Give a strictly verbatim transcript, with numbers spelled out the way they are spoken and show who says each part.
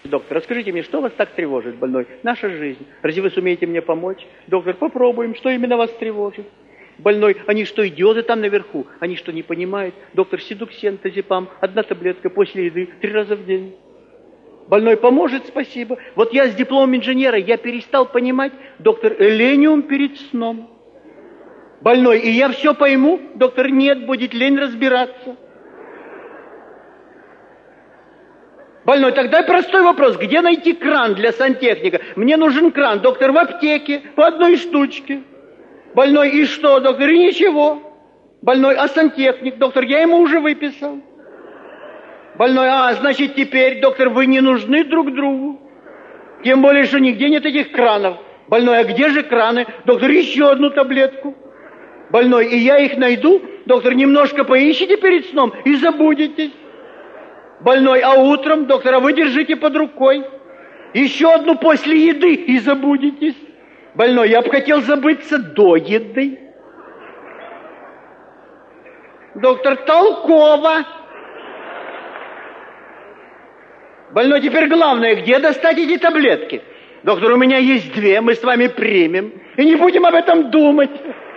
Speaker 1: Доктор, расскажите мне, что вас так тревожит, больной? Наша жизнь. Разве вы сумеете мне помочь? Доктор, попробуем. Что именно вас тревожит? Больной, они что, идиоты там наверху? Они что, не понимают? Доктор, седуксен, тазепам, одна таблетка после еды, три раза в день. Больной, поможет, спасибо. Вот я с дипломом инженера, я перестал понимать. Доктор, элениум перед сном. Больной, и я все пойму? Доктор, нет, будет лень разбираться. Больной, тогда простой вопрос. Где найти кран для сантехника? Мне нужен кран. Доктор, в аптеке, по одной штучке. Больной, и что, доктор? И ничего. Больной, а сантехник? Доктор, я ему уже выписал. Больной, а, значит, теперь, доктор, вы не нужны друг другу. Тем более, что нигде нет этих кранов. Больной, а где же краны? Доктор, еще одну таблетку. Больной, и я их найду? Доктор, немножко поищите перед сном и забудетесь. Больной, а утром, доктор, а вы держите под рукой. Еще одну после еды и забудетесь. Больной, я бы хотел забыться до еды. Доктор, толково. Больной, теперь главное, где достать эти таблетки? Доктор, у меня есть две, мы с вами примем. И не будем об этом думать.